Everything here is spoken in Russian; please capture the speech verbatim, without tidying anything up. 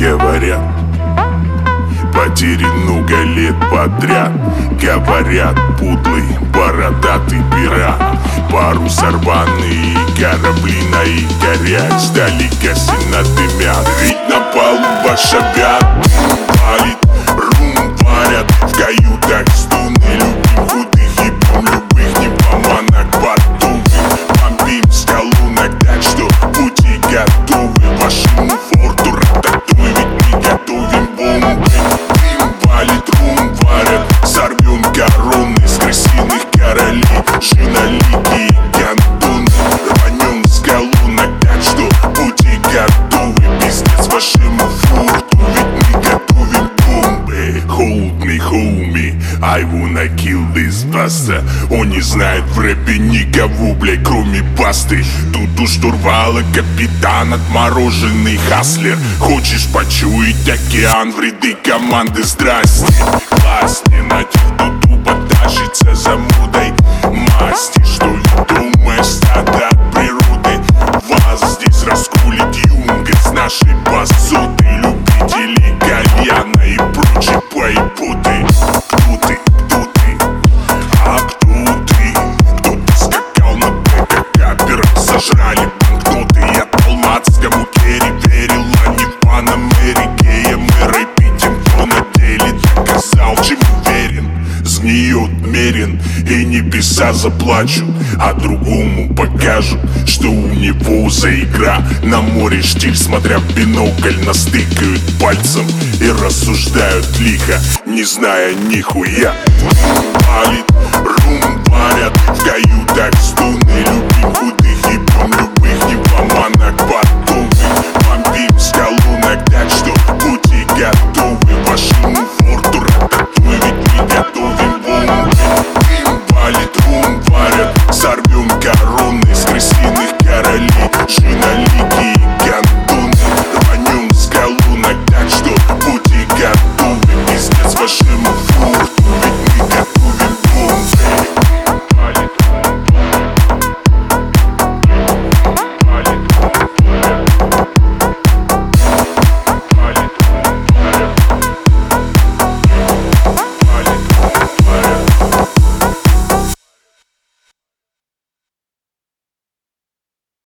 говорят, потери много лет подряд. Говорят, пудлый, бородатый пират. Парус рваный, корабли на их горят. Сдалека сильно дымят, видно палуба шагат. Палит, рум варят, в каютах стуны. Любим худых и бом любых нимфоманок поддувы. Бомбим с колонок, так что пути готовы. Вашему форту рататуй, ведь мы готовим бомбы. Дым валит, рум варят, сорвем короны с крысиных королей. Жиноликие гандоны, рванем с колонок, так что пути готовы. Пиздец вашему форту, ведь мы готовим бомбы. Hold me, homie, I wanna kill this bastard. Он не знает в рэпе никого, блядь, кроме басты. Тут у штурвала капитан, отмороженный хаслер. Хочешь почуять океан в ряды команды? Здрасте, класс не на тех, кто тупо тащится за модой масти. Что ли думаешь, стада от природы? Вас здесь раскулит юнга с нашей басотой. Любители кальяна и прочей поеботы. Кто ты, кто ты, а кто ты? Кто-то скакал на Б, как каперов сожрали банкноты. Я талмацкому керри верил, а не Панамерике. Мы рэпитим, кто на деле доказал, чем уверен. Сгниет мерен, и небеса заплачут, а другому покажут, что у него за игра. На море штиль, смотря в бинокль, настыкают пальцем и рассуждают лихо, не зная нихуя. Палит, рум варят, в каютах стуны. Любим худых